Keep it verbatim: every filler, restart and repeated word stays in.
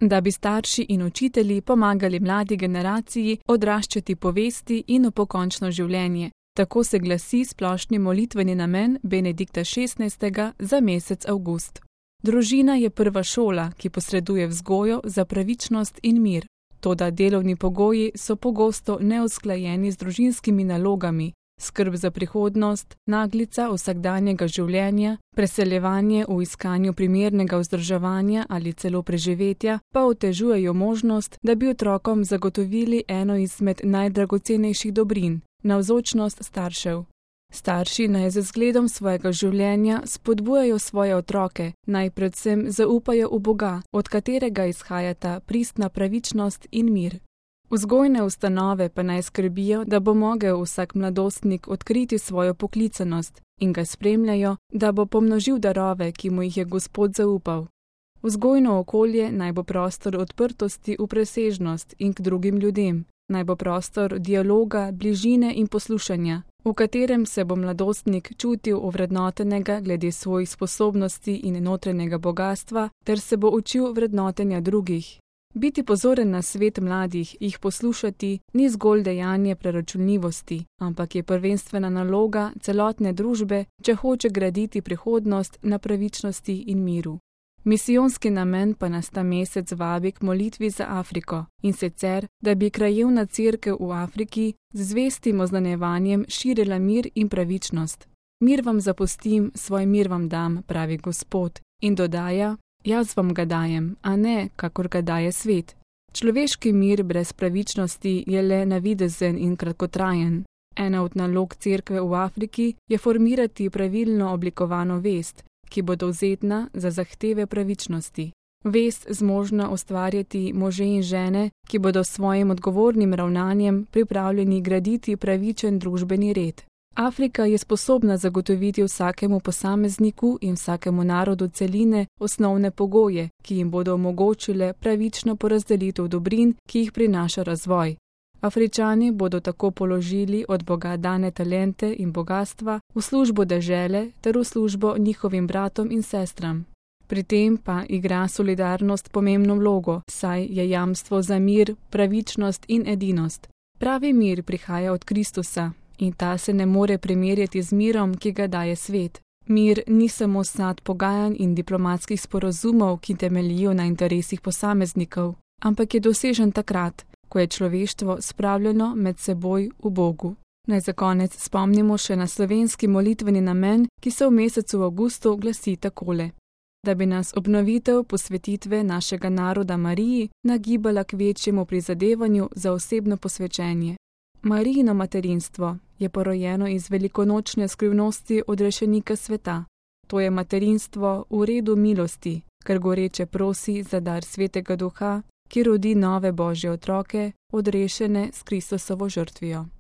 da bi starši in učitelji pomagali mladi generaciji odraščati po vesti in v pokončno življenje. Tako se glasi splošni molitveni namen Benedikta šestnajstega za mesec avgust. Družina je prva šola, ki posreduje vzgojo za pravičnost in mir. Toda delovni pogoji so pogosto neusklajeni z družinskimi nalogami, skrb za prihodnost, naglica vsakdanjega življenja, preseljevanje v iskanju primernega vzdrževanja ali celo preživetja pa otežujejo možnost, da bi otrokom zagotovili eno izmed najdragocenejših dobrin – navzočnost staršev. Starši naj z zgledom svojega življenja spodbujajo svoje otroke, naj predvsem zaupajo v Boga, od katerega izhajata pristna pravičnost in mir. Vzgojne ustanove pa naj skrbijo, da bo mogel vsak mladostnik odkriti svojo poklicanost in ga spremljajo, da bo pomnožil darove, ki mu jih je Gospod zaupal. Vzgojno okolje naj bo prostor odprtosti v presežnost in k drugim ljudem, naj bo prostor dialoga, bližine in poslušanja, v katerem se bo mladostnik čutil ovrednotenega glede svojih sposobnosti in notranjega bogastva ter se bo učil vrednotenja drugih. Biti pozoren na svet mladih, jih poslušati, ni zgolj dejanje preračunljivosti, ampak je prvenstvena naloga celotne družbe, če hoče graditi prihodnost na pravičnosti in miru. Misijonski namen pa nas ta mesec vabi k molitvi za Afriko, in sicer, da bi krajevna cerkev v Afriki z zvestim oznanjevanjem širila mir in pravičnost. Mir vam zapustim, svoj mir vam dam, pravi Gospod, in dodaja: Jaz vam ga dajem, a ne, kakor ga daje svet. Človeški mir brez pravičnosti je le navidezen in kratkotrajen. Ena od nalog cerkve v Afriki je formirati pravilno oblikovano vest, ki bo dovzetna za zahteve pravičnosti. Vest zmožna ustvarjati može in žene, ki bodo s svojim odgovornim ravnanjem pripravljeni graditi pravičen družbeni red. Afrika je sposobna zagotoviti vsakemu posamezniku in vsakemu narodu celine osnovne pogoje, ki jim bodo omogočile pravično porazdelitev dobrin, ki jih prinaša razvoj. Afričani bodo tako položili od Boga dane talente in bogatstva v službo dežele ter v službo njihovim bratom in sestram. Pri tem pa igra solidarnost pomembno vlogo, saj je jamstvo za mir, pravičnost in edinost. Pravi mir prihaja od Kristusa in ta se ne more primerjati z mirom, ki ga daje svet. Mir ni samo sad pogajanj in diplomatskih sporazumov, ki temeljijo na interesih posameznikov, ampak je dosežen takrat, ko je človeštvo spravljeno med seboj v Bogu. Naj za konec spomnimo še na slovenski molitveni namen, ki se v mesecu avgustu glasi takole: da bi nas obnovitev posvetitve našega naroda Mariji nagibala k večjemu prizadevanju za osebno posvečenje. Marijino materinstvo je porojeno iz velikonočne skrivnosti odrešenika sveta. To je materinstvo v redu milosti, ker goreče prosi za dar Svetega Duha, ki rodi nove Božje otroke, odrešene s Kristusovo žrtvijo.